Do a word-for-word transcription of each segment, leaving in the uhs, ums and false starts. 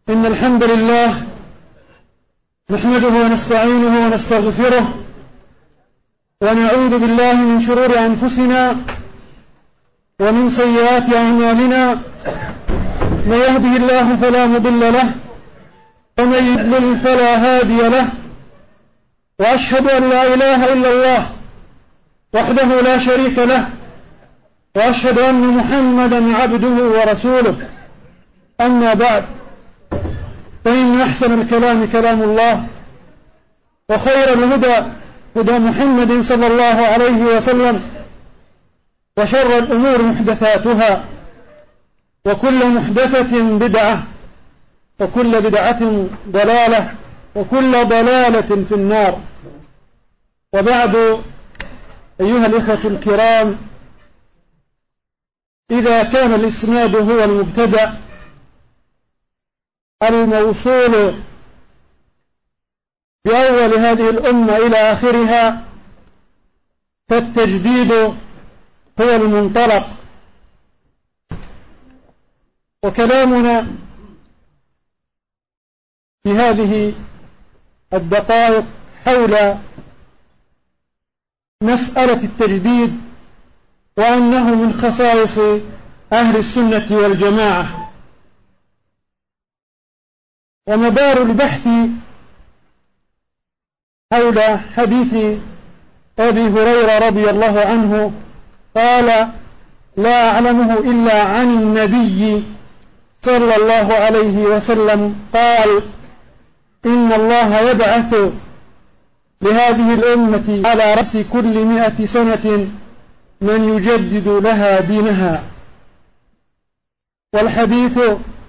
إن الحمد لله نحمده ونستعينه ونستغفره ونعوذ بالله من شرور أنفسنا ومن سيئات أعمالنا. من يهده الله فلا مضل له ومن يضلل فلا هادي له، وأشهد أن لا إله إلا الله وحده لا شريك له، وأشهد أن محمدا عبده ورسوله. أما بعد، فإن أحسن الكلام كلام الله، وخير الهدى هدى محمد صلى الله عليه وسلم، وشر الأمور محدثاتها، وكل محدثة بدعة، وكل بدعة ضلالة، وكل ضلالة في النار. وبعد، أيها الإخوة الكرام، إذا كان الإسناد هو المبتدأ الموصول بأول هذه الأمة إلى آخرها، فالتجديد هو المنطلق. وكلامنا في هذه الدقائق حول مسألة التجديد، وأنه من خصائص أهل السنة والجماعة. ومدار البحث حول حديث أبي هريرة رضي الله عنه قال: لا أعلمه إلا عن النبي صلى الله عليه وسلم قال: إن الله يبعث لهذه الأمة على رأس كل مئة سنة من يجدد لها دينها. والحديث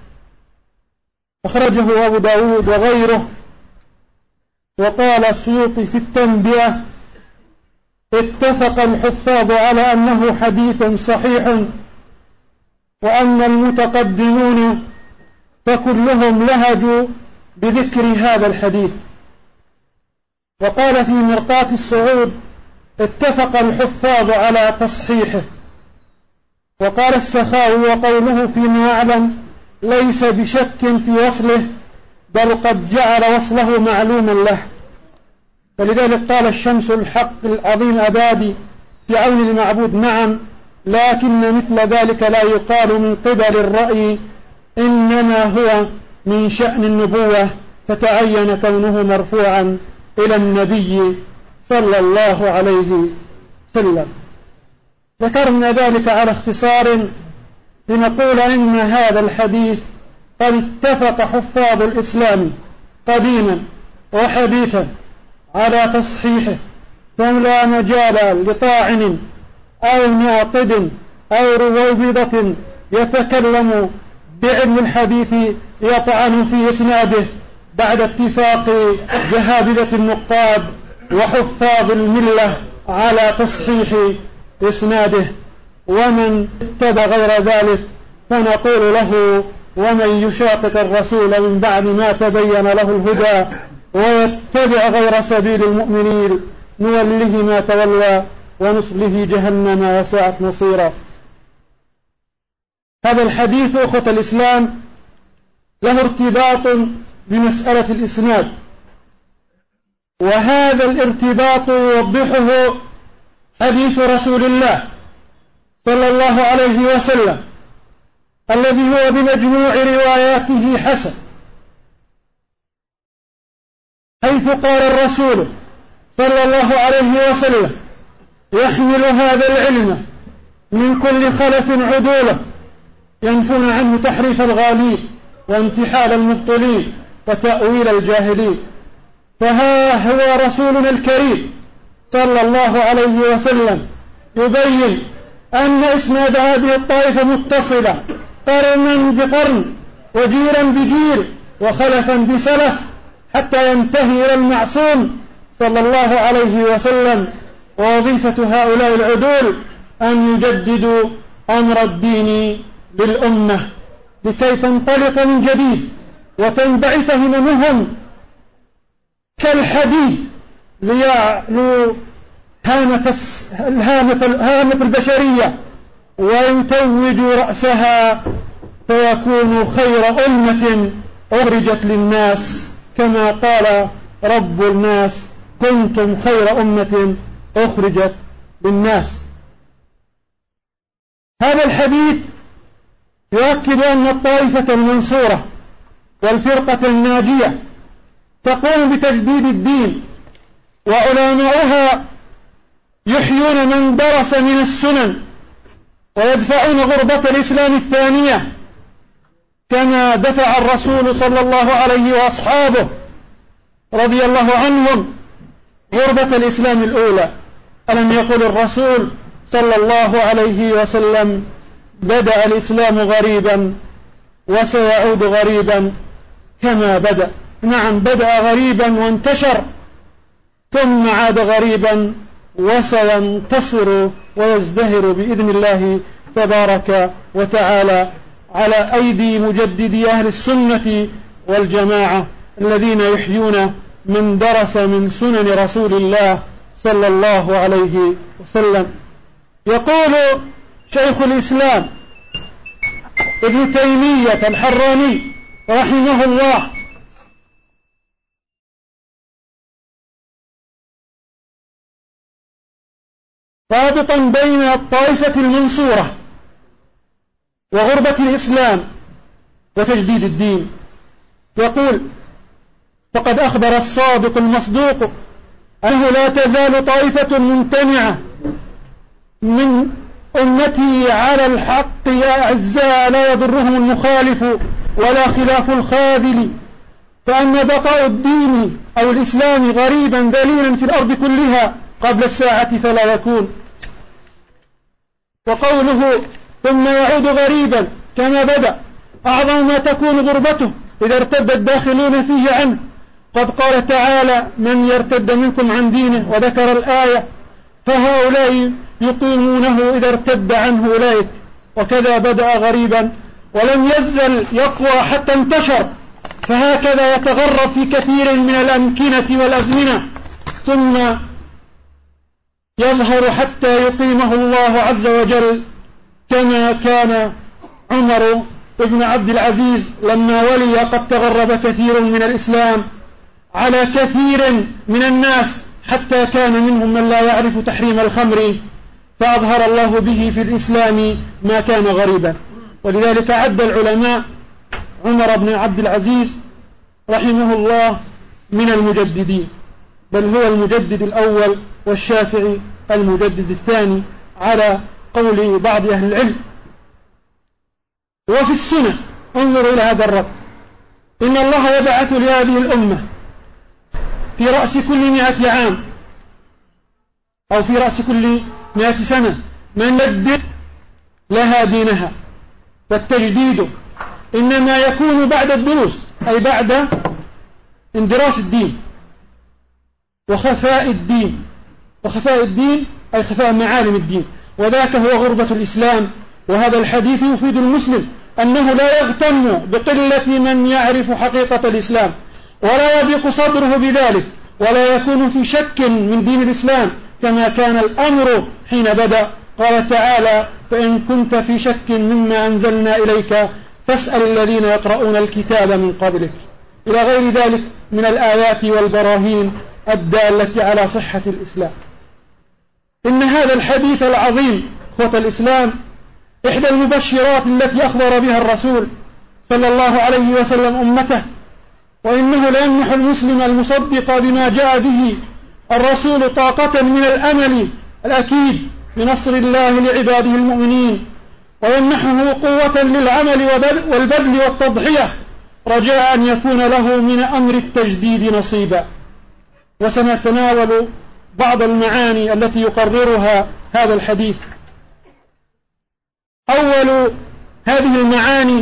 أخرجه أبو داود وغيره. وقال السيوطي في التنبيه: اتفق الحفاظ على أنه حديث صحيح، وأن المتقدمون فكلهم لهجوا بذكر هذا الحديث. وقال في مرقاة الصعود: اتفق الحفاظ على تصحيحه. وقال السخاوي: وقوله فيما أعلم ليس بشك في وصله، بل قد جعل وصله معلوما له. فلذلك قال الشمس الحق العظيم أبادي في عون المعبود: نعم، لكن مثل ذلك لا يقال من قبل الرأي، إنما هو من شأن النبوة، فتعين كونه مرفوعا إلى النبي صلى الله عليه وسلم. ذكرنا ذلك على اختصار لنقول إن هذا الحديث قد اتفق حفاظ الإسلام قديما وحديثا على تصحيحه، فلا مجال لطاعن أو ناقد أو رويبضة يتكلم بعلم الحديث يطعن في إسناده بعد اتفاق جهابذة النقاد وحفاظ الملة على تصحيح إسناده. ومن اتبع غير ذلك فنقول له: ومن يشاقق الرسول من بعد ما تبين له الهدى ويتبع غير سبيل المؤمنين نوله ما تولى ونصله جهنم وساءت مصيرا. هذا الحديث أخوة الإسلام له ارتباط بمسألة الإسناد، وهذا الارتباط يوضحه حديث رسول الله صلى الله عليه وسلم الذي هو بمجموع رواياته حسن، حيث قال الرسول صلى الله عليه وسلم: يحمل هذا العلم من كل خلف عدوله، ينفون عنه تحريف الغالين وانتحال المبطلين وتأويل الجاهلين. فها هو رسولنا الكريم صلى الله عليه وسلم يبين أن إسناد هذه الطائفة متصلة قرنا بقرن وجيلا بجيل وخلفا بسلف، حتى ينتهي إلى المعصوم صلى الله عليه وسلم. ووظيفة هؤلاء العدول أن يجددوا أمر الدين للأمة لكي تنطلق من جديد وتنبعث هممهم كالحديد ليعلو هامة هامة البشرية ويتوج رأسها فيكون خير أمة أخرجت للناس كما قال رب الناس كنتم خير أمة أخرجت للناس. هذا الحديث يؤكد أن الطائفة المنصورة والفرقة الناجية تقوم بتجديد الدين، وعلماؤها يحيون من درس من السنن ويدفعون غربة الإسلام الثانية كما دفع الرسول صلى الله عليه وأصحابه رضي الله عنهم غربة الإسلام الأولى. ألم يقل الرسول صلى الله عليه وسلم بدأ الإسلام غريبا وسيعود غريبا كما بدأ. نعم، بدأ غريبا وانتشر ثم عاد غريبا وسينتصر ويزدهر بإذن الله تبارك وتعالى على أيدي مجددي أهل السنة والجماعة الذين يحيون من درس من سنن رسول الله صلى الله عليه وسلم. يقول شيخ الإسلام ابن تيمية الحراني رحمه الله: رابطا بين الطائفة المنصورة وغربة الإسلام وتجديد الدين، يقول: فقد أخبر الصادق المصدوق أنه لا تزال طائفة ممتنعة من أمتي على الحق يا أعزاء لا يضرهم المخالف ولا خلاف الخاذل، فأن بقاء الدين أو الإسلام غريبا ذليلا في الأرض كلها قبل الساعة فلا يكون. وقوله ثم يعود غريبا كما بدأ أعظم ما تكون غربته إذا ارتد الداخلون فيه عنه. قد قال تعالى: من يرتد منكم عن دينه، وذكر الآية: فهؤلاء يقيمونه إذا ارتد عنه أولئك. وكذا بدأ غريبا ولم يزل يقوى حتى انتشر، فهكذا يتغرب في كثير من الأمكنة والأزمنة ثم يظهر حتى يقيمه الله عز وجل، كما كان عمر بن عبد العزيز لما ولي قد تغرب كثير من الإسلام على كثير من الناس حتى كان منهم من لا يعرف تحريم الخمر، فأظهر الله به في الإسلام ما كان غريبا. ولذلك عد العلماء عمر بن عبد العزيز رحمه الله من المجددين، بل هو المجدد الأول والشافعي المجدد الثاني على قول بعض أهل العلم. وفي السنة انظروا إلى هذا الرد: إن الله يبعث لهذه الأمة في رأس كل مئة عام أو في رأس كل مئة سنة من يجدد لها دينها. والتجديد إنما يكون بعد الدروس، أي بعد اندراس الدين وخفاء الدين. وخفاء الدين أي خفاء معالم الدين، وذاك هو غربة الإسلام. وهذا الحديث يفيد المسلم أنه لا يغتم بقلة من يعرف حقيقة الإسلام، ولا يضيق صدره بذلك، ولا يكون في شك من دين الإسلام كما كان الأمر حين بدأ. قال تعالى: فإن كنت في شك مما أنزلنا إليك فاسأل الذين يقرؤون الكتاب من قبلك، إلى غير ذلك من الآيات والبراهين الدالة على صحة الإسلام. إن هذا الحديث العظيم أخوة الإسلام إحدى المبشرات التي أخبر بها الرسول صلى الله عليه وسلم أمته، وإنه ليمنح المسلم المصدق بما جاء به الرسول طاقة من الأمل الأكيد بنصر الله لعباده المؤمنين، ويمنحه قوة للعمل والبذل والتضحية رجاء أن يكون له من أمر التجديد نصيبا. وسنتناول بعض المعاني التي يقررها هذا الحديث. أول هذه المعاني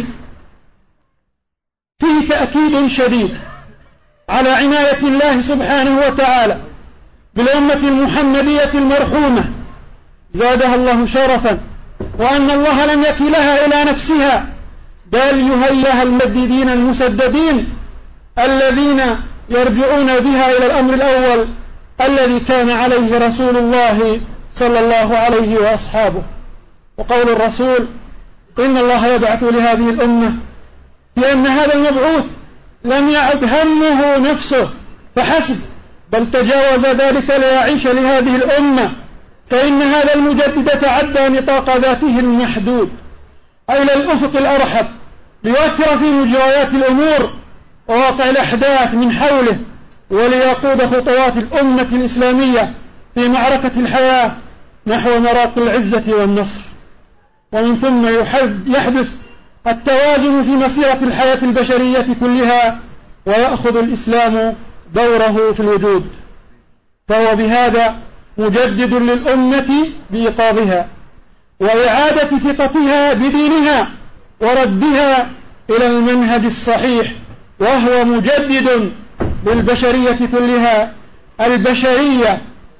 فيه تأكيد شديد على عناية الله سبحانه وتعالى بالأمة المحمدية المرحومة زادها الله شرفا، وأن الله لم يكلها إلى نفسها بل يهيئها المجددين المسددين الذين يرجعون بها إلى الأمر الأول الذي كان عليه رسول الله صلى الله عليه وأصحابه. وقول الرسول: إن الله يبعث لهذه الأمة، لأن هذا المبعوث لم يعد همه نفسه فحسب، بل تجاوز ذلك ليعيش لهذه الأمة، فإن هذا المجدد تعدى نطاق ذاته المحدود إلى الأفق الأرحب ليؤثر في مجريات الأمور وواقع الأحداث من حوله، وليقود خطوات الأمة الإسلامية في معركة الحياة نحو مراقي العزة والنصر. ومن ثم يحدث التوازن في مسيرة الحياة البشرية كلها، ويأخذ الإسلام دوره في الوجود، فهو بهذا مجدد للأمة بإيقاظها وإعادة ثقتها بدينها وردها إلى المنهج الصحيح، وهو مجدد للبشرية كلها، البشرية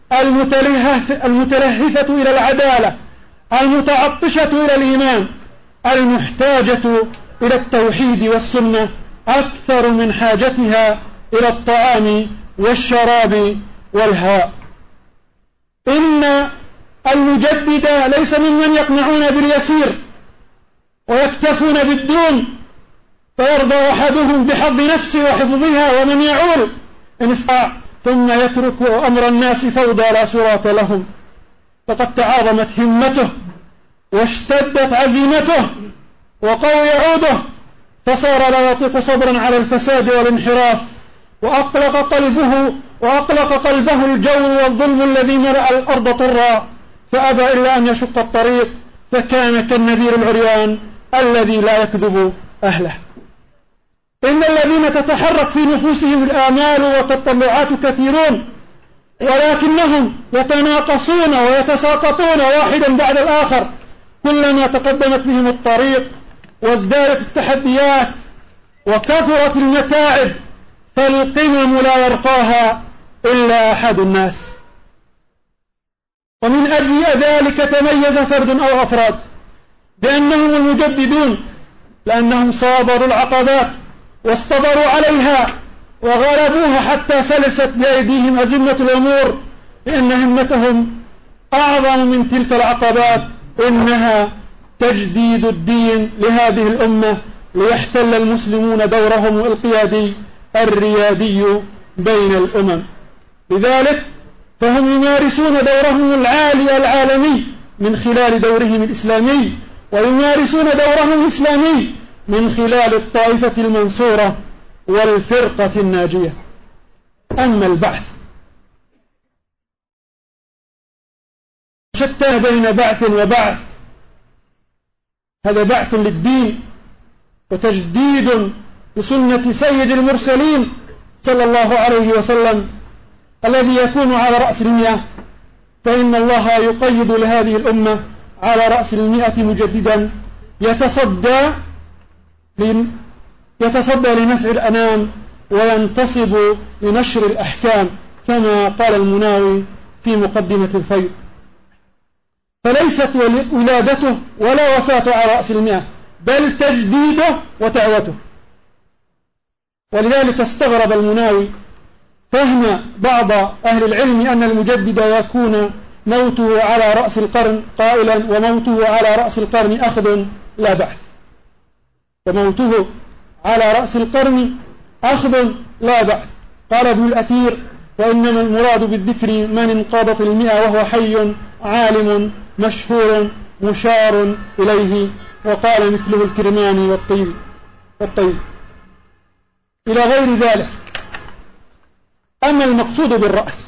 المتلهفة إلى العدالة، المتعطشة إلى الإيمان، المحتاجة إلى التوحيد والسنة أكثر من حاجتها إلى الطعام والشراب والهواء. إن المجدد ليس ممن يقنعون باليسير ويكتفون بالدون فيرضى أحدهم بحظ نفسه وحفظها ومن يعول إن استطاع، ثم يترك أمر الناس فوضى لا صراط لهم. فقد تعاظمت همته واشتدت عزيمته وقوي عوده، فصار لا يطيق صبرا على الفساد والانحراف، وأقلق قلبه وأقلق قلبه الجور والظلم الذي ملأ الأرض طرا، فأبى إلا أن يشق الطريق، فكان كالنذير العريان الذي لا يكذب أهله. إن الذين تتحرك في نفوسهم الآمال والتطلعات كثيرون، ولكنهم يتناقصون ويتساقطون واحدا بعد الآخر كلما تقدمت بهم الطريق وازدادت التحديات وكثرت المتاعب، فالقمم لا يرقاها إلا أحد الناس. ومن أجل ذلك تميز فرد أو أفراد بأنهم المجددون، لأنهم صابروا العقبات واصطبروا عليها وغلبوها حتى سلست بأيديهم أزمة الأمور، لأن همتهم أعظم من تلك العقبات، إنها تجديد الدين لهذه الأمة ليحتل المسلمون دورهم القيادي الريادي بين الأمم. لذلك فهم يمارسون دورهم العالي العالمي من خلال دورهم الإسلامي، ويمارسون دورهم الإسلامي من خلال الطائفة المنصورة والفرقة الناجية. أما البعث شتى بين بعث وبعث، هذا بعث للدين وتجديد لسنة سيد المرسلين صلى الله عليه وسلم الذي يكون على رأس المئة، فإن الله يقيد لهذه الأمة على رأس المئة مجددا يتصدى يتصدى لنفع الأنام وينتصب لنشر الأحكام، كما قال المناوي في مقدمة الفيض. فليست ولادته ولا وفاته على رأس المئة، بل تجديده وتعوته. ولذلك استغرب المناوي فهم بعض أهل العلم أن المجدد يكون موته على رأس القرن، قائلا وموته على رأس القرن أخذ لا بعث، وموته على رأس القرن أخذ لا بعث. قال ابن الأثير وإنما المراد بالذكر من انقضت المئة وهو حي عالم مشهور مشار إليه، وقال مثله الكرماني والطيب والطيب إلى غير ذلك. أما المقصود بالرأس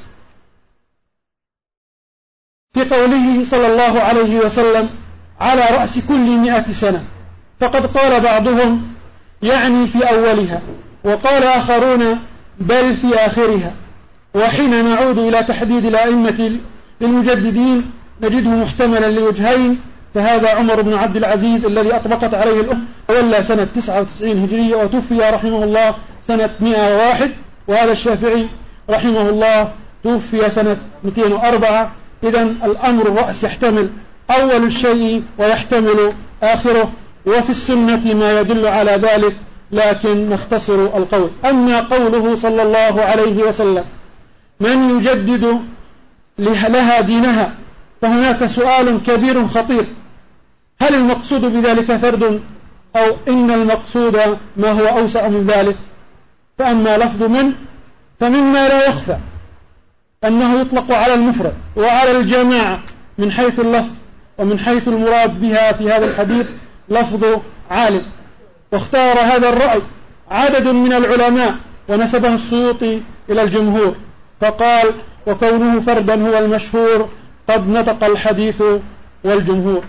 في قوله صلى الله عليه وسلم على رأس كل مئة سنة، فقد قال بعضهم يعني في أولها، وقال آخرون بل في آخرها. وحين نعود إلى تحديد الأئمة للمجددين نجده محتملا لوجهين، فهذا عمر بن عبد العزيز الذي أطبقت عليه الأمة، وولى سنة تسعة وتسعين هجرية وتوفي رحمه الله سنة مئة وواحد، وهذا الشافعي رحمه الله توفي سنة مئتين وأربعة. إذن الأمر الرأس يحتمل أول الشيء ويحتمل آخره، وفي السنة ما يدل على ذلك، لكن نختصر القول. أما قوله صلى الله عليه وسلم من يجدد لها دينها، فهناك سؤال كبير خطير: هل المقصود بذلك فرد، أو إن المقصود ما هو أوسع من ذلك؟ فأما لفظ من فمما لا يخفى أنه يطلق على المفرد وعلى الجماعة من حيث اللفظ، ومن حيث المراد بها في هذا الحديث لفظ عالم. واختار هذا الرأي عدد من العلماء ونسبه السيوطي إلى الجمهور، فقال: وكونه فردا هو المشهور قد نطق الحديث والجمهور.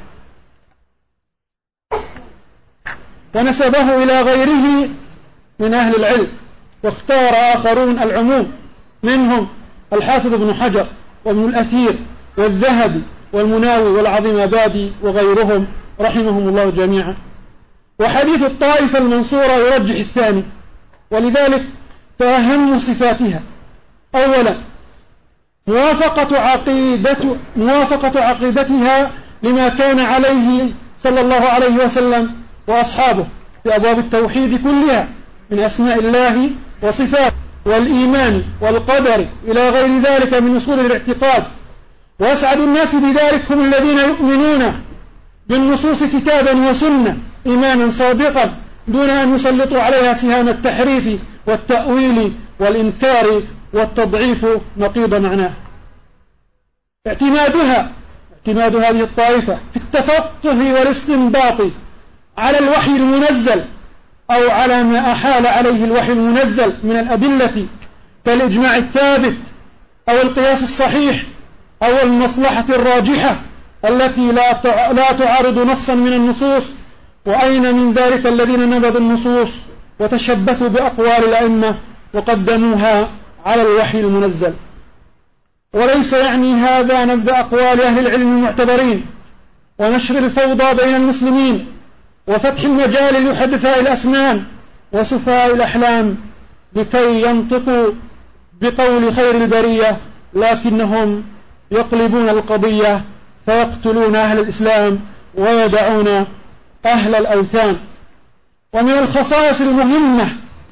ونسبه إلى غيره من أهل العلم، واختار آخرون العموم، منهم الحافظ ابن حجر وابن الأثير والذهبي والمناوي والعظيم آبادي وغيرهم رحمهم الله جميعا. وحديث الطائفة المنصورة يرجح الثاني، ولذلك فأهم صفاتها: أولا موافقة عقيدة موافقة عقيدتها لما كان عليه صلى الله عليه وسلم وأصحابه في أبواب التوحيد كلها من أسماء الله وصفاته والإيمان والقدر إلى غير ذلك من أصول الاعتقاد. وأسعد الناس بذلك هم الذين يؤمنون بالنصوص كتابا وسنة إيمانا صادقا دون أن يسلطوا عليها سهام التحريف والتأويل والإنكار والتضعيف نقيض معناه. اعتمادها اعتماد هذه الطائفة في التفقه والاستنباط على الوحي المنزل أو على ما أحال عليه الوحي المنزل من الأدلة كالإجماع الثابت أو القياس الصحيح أو المصلحة الراجحة التي لا تعارض نصا من النصوص. وأين من ذلك الذين نبذوا النصوص وتشبثوا بأقوال الأئمة وقدموها على الوحي المنزل. وليس يعني هذا نبذ أقوال أهل العلم المعتبرين ونشر الفوضى بين المسلمين وفتح المجال لحدثاء الأسنان وسفهاء الأحلام لكي ينطقوا بقول خير البرية، لكنهم يقلبون القضية فيقتلون أهل الإسلام ويدعون أهل الأوثان. ومن الخصائص المهمة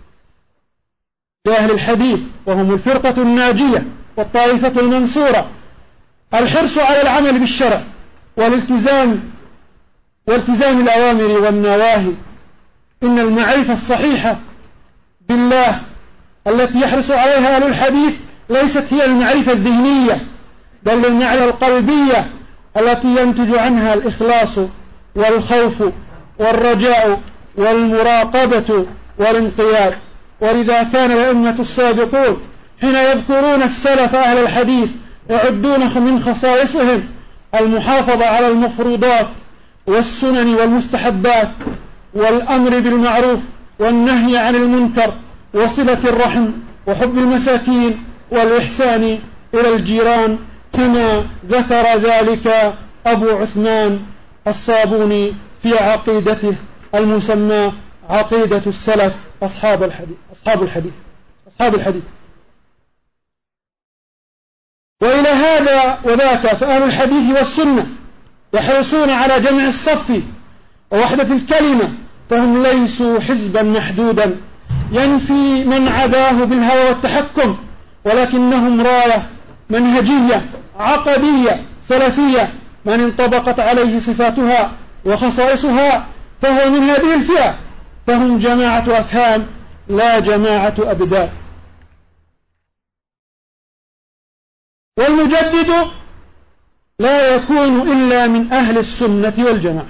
لأهل الحديث وهم الفرقة الناجية والطائفة المنصورة الحرص على العمل بالشرع والالتزام والتزام الأوامر والنواهي. إن المعرفة الصحيحة بالله التي يحرص عليها أهل الحديث ليست هي المعرفة الذهنية، بل المعرفة القلبية التي ينتج عنها الإخلاص والخوف والرجاء والمراقبة والانقياد. ولذا كان الأئمة السابقون حين يذكرون السلف أهل الحديث يعدون من خصائصهم المحافظة على المفروضات والسنن والمستحبات والأمر بالمعروف والنهي عن المنكر وصلة الرحم وحب المساكين والإحسان إلى الجيران، كما ذكر ذلك أبو عثمان الصابوني في عقيدته المسمى عقيدة السلف أصحاب الحديث أصحاب الحديث أصحاب الحديث. وإلى هذا وذاك فأهل الحديث والسنة يحرصون على جمع الصف ووحدة الكلمة، فهم ليسوا حزبا محدودا ينفي من عداه بالهوى والتحكم، ولكنهم راية منهجية عقدية سلفية من انطبقت عليه صفاتها وخصائصها فهو من هذه الفئة، فهم جماعة أفهام لا جماعة أبدان. والمجدد لا يكون إلا من أهل السنة والجماعة.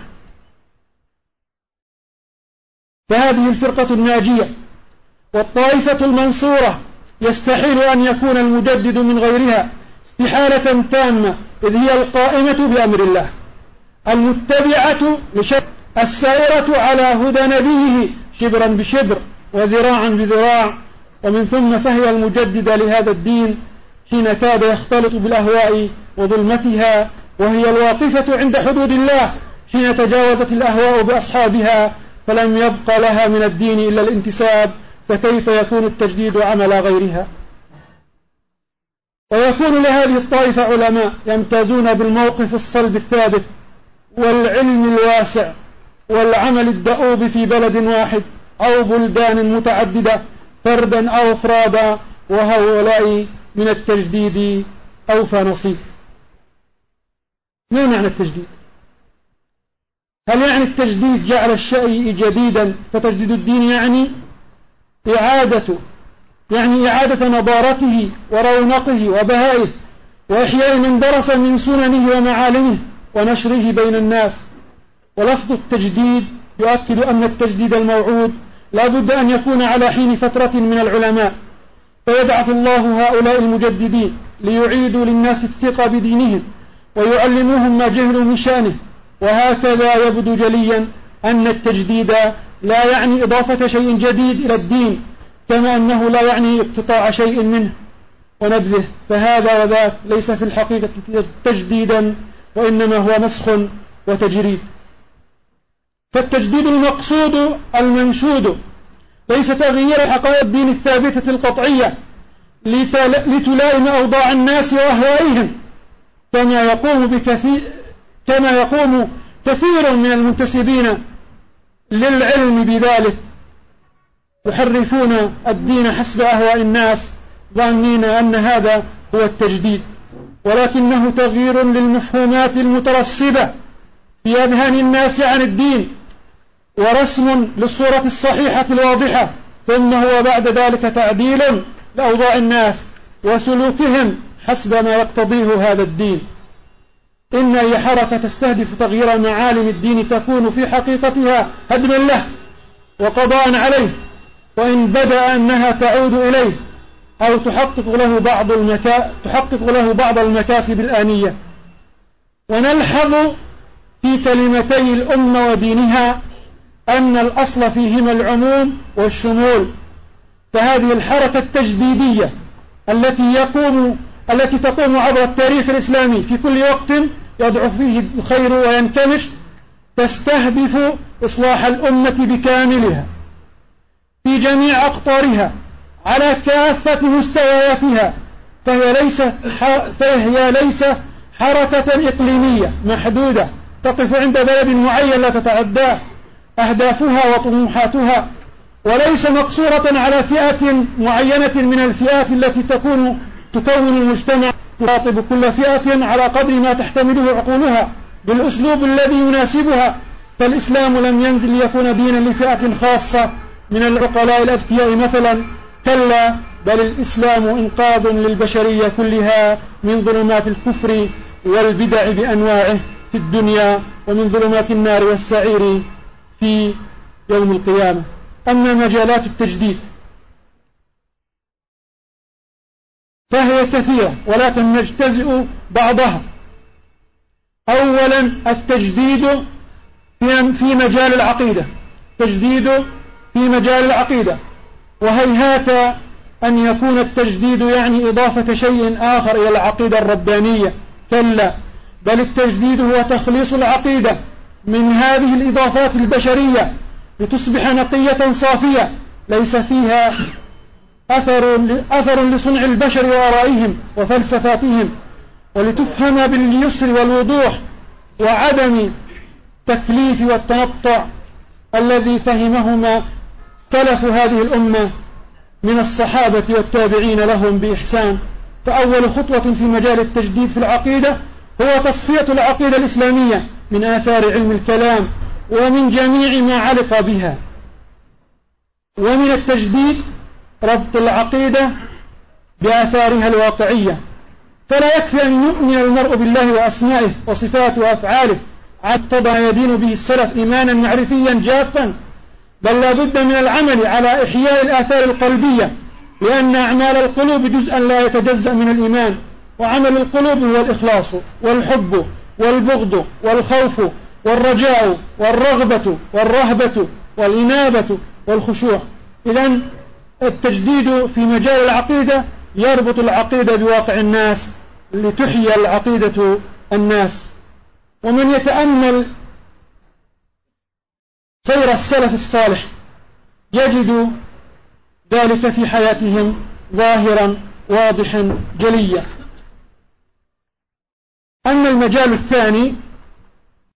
فهذه الفرقة الناجية والطائفة المنصورة يستحيل أن يكون المجدد من غيرها استحالة تامة، إذ هي القائمة بأمر الله المتبعة لشرع السائرة على هدى نبيه شبرا بشبر وذراعا بذراع. ومن ثم فهي المجددة لهذا الدين حين كاد يختلط بالأهواء وظلمتها، وهي الواقفة عند حدود الله حين تجاوزت الأهواء بأصحابها فلم يبق لها من الدين إلا الانتساب، فكيف يكون التجديد عمل غيرها؟ ويكون لهذه الطائفة علماء يمتازون بالموقف الصلب الثابت والعلم الواسع والعمل الدؤوب في بلد واحد أو بلدان متعددة فردا أو أفرادا، وهؤلاء من التجديد أوفى نصيب. ما معنى التجديد؟ هل يعني التجديد جعل الشيء جديدا فتجديد الدين يعني إعادة يعني إعادة نضارته ورونقه وبهائه، وإحياء من درس من سننه ومعالمه ونشره بين الناس. ولفظ التجديد يؤكد أن التجديد الموعود لا بد أن يكون على حين فترة من العلماء، فيبعث الله هؤلاء المجددين ليعيدوا للناس الثقة بدينهم ويعلموهم ما جهلوا من شأنه. وهكذا يبدو جليا أن التجديد لا يعني إضافة شيء جديد إلى الدين، كما أنه لا يعني اقتطاع شيء منه ونبذه، فهذا وذاك ليس في الحقيقة تجديدا، وإنما هو نسخ وتجريد. فالتجديد المقصود المنشود ليس تغيير حقائق الدين الثابتة القطعية لتلائم أوضاع الناس وأهوائهم، كما يقوم بكثير كما يقوم كثير من المنتسبين للعلم بذلك، يحرفون الدين حسب أهواء الناس ظانين أن هذا هو التجديد، ولكنه تغيير للمفهومات المترسبة في أذهان الناس عن الدين، ورسم للصورة الصحيحة الواضحة، ثم هو بعد ذلك تعديل لأوضاع الناس وسلوكهم حسب ما يقتضيه هذا الدين. إن أي حركة تستهدف تغيير معالم الدين تكون في حقيقتها هدما له وقضاء عليه، وإن بدأ أنها تعود إليه أو تحقق له بعض المكا... تحقق له بعض المكاسب الآنية. ونلحظ في كلمتي الأمة ودينها أن الأصل فيهما العموم والشمول، فهذه الحركة التجديدية التي يقوم التي تقوم عبر التاريخ الإسلامي في كل وقت يضعف فيه الخير وينكمش، تستهدف إصلاح الأمة بكاملها في جميع أقطارها على كافة مستوياتها، فهي ليس فهي ليس حركة إقليمية محدودة تقف عند بلد معين لا تتعدى أهدافها وطموحاتها، وليس مقصورة على فئة معينة من الفئات التي تكون تكون المجتمع، تخاطب كل فئة على قدر ما تحتمله عقولها بالأسلوب الذي يناسبها. فالإسلام لم ينزل ليكون دينا لفئة خاصة من العقلاء الأذكياء مثلا، كلا، بل الإسلام إنقاذ للبشرية كلها من ظلمات الكفر والبدع بأنواعه في الدنيا، ومن ظلمات النار والسعير في يوم القيامة. أما مجالات التجديد فهي كثيرة، ولكن نجتزئ بعضها. أولا التجديد في مجال العقيدة، تجديد في مجال العقيدة، وهيهات أن يكون التجديد يعني إضافة شيء آخر إلى العقيدة الربانية، كلا، بل التجديد هو تخليص العقيدة من هذه الإضافات البشرية لتصبح نقية صافية ليس فيها أثر, أثر لصنع البشر وآرائهم وفلسفاتهم، ولتفهم باليسر والوضوح وعدم التكليف والتنطع الذي فهمهما سلف هذه الأمة من الصحابة والتابعين لهم بإحسان. فأول خطوة في مجال التجديد في العقيدة هو تصفية العقيدة الإسلامية من آثار علم الكلام ومن جميع ما علق بها. ومن التجديد ربط العقيدة بآثارها الواقعية، فلا يكفي أن يؤمن المرء بالله وأسمائه وصفاته وأفعاله عقد يدين به السلف إيمانا معرفيا جافا، بل لا بد من العمل على إحياء الآثار القلبية، لأن أعمال القلوب جزءا لا يتجزأ من الإيمان، وعمل القلوب هو الإخلاص والحب والبغض والخوف والرجاء والرغبة والرهبة والإنابة والخشوع. إذن التجديد في مجال العقيدة يربط العقيدة بواقع الناس لتحيي العقيدة الناس. ومن يتأمل سير السلف الصالح يجد ذلك في حياتهم ظاهرا واضحا جليا. أما المجال الثاني